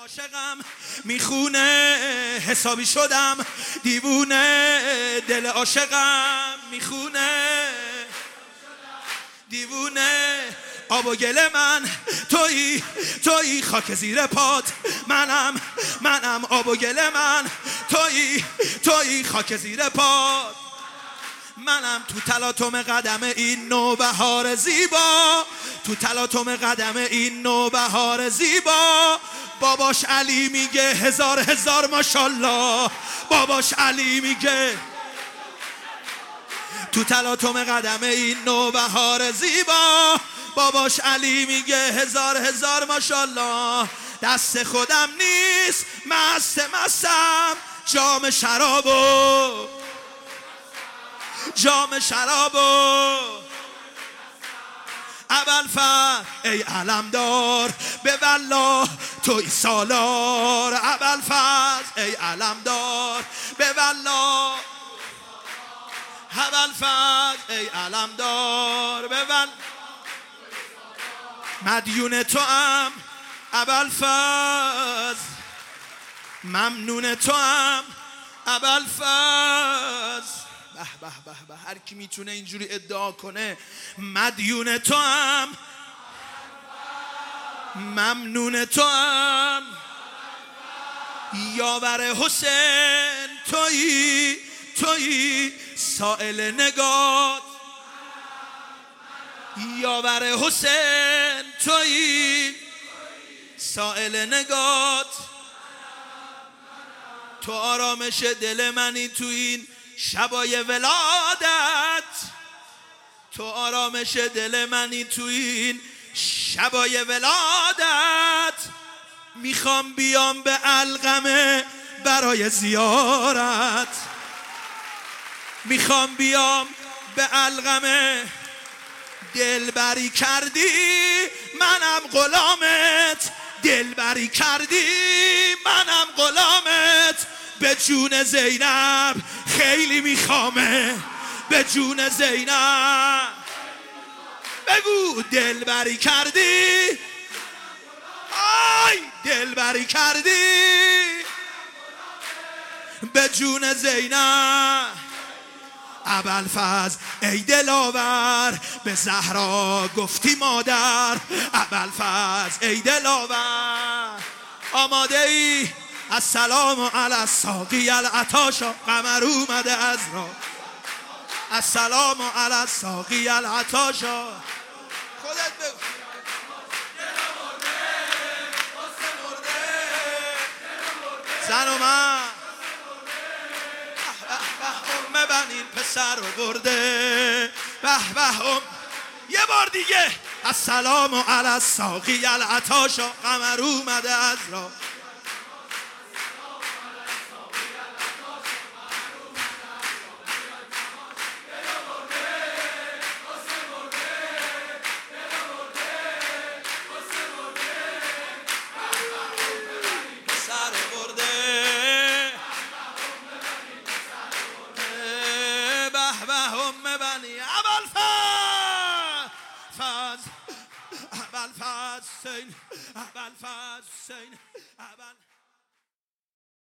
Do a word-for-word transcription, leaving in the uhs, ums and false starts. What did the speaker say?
عاشقم میخونه حسابی شدم دیوونه، دل عاشقم میخونه دیوونه. آب و گل من تویی تویی، خاک زیر پات منم منم. آب و گل من تویی تویی، خاک زیر پات منم. تو تلاطم قدم این نوبهار زیبا، تو تلاطم قدم این نوبهار زیبا، باباش علی میگه هزار هزار ماشالله. باباش علی میگه تو تلاطم قدم این نوبهار زیبا، باباش علی میگه هزار هزار ماشالله. دست خودم نیست مست مستم، جام شرابو جام شرابو ابوالفضل ای علمدار به والله توی سالار. ابوالفضل ای علمدار به والله، ابوالفضل ای علمدار به والله. مدیون تو ام ابوالفضل، ممنون تو ام ابوالفضل. به به به به، هر کی میتونه اینجوری ادعا کنه مدیون تو ام، ممنون تو ام. یاور حسین تویی تویی، سائل نگات. یاور حسین تویی، سائل نگات. تو آرامش دل منی تو این شبای ولادت، تو آرامش دل منی تو این شبای ولادت. میخوام بیام به علقمه برای زیارت، میخوام بیام به علقمه. دلبری کردی منم غلامت، دلبری کردی منم غلامت. به جون زینب خیلی میخوامه، به جون زینب. بگو دلبری کردی، آی دلبری کردی به جون زینب. ابوالفضل ای دلاور به زهرا گفتی مادر. ابوالفضل ای دلاور آماده ای؟ السلام علی الساقی العطاشا، قمر اومده از را. السلام علی الساقی العطاشا. خودت بگو. زن و من ام بنین پسر رو برده. به به ام. یه بار دیگه السلام علی الساقی العطاشا، قمر اومده از را. ابوالفضل حسین، ابوالفضل حسین، ابوالفضل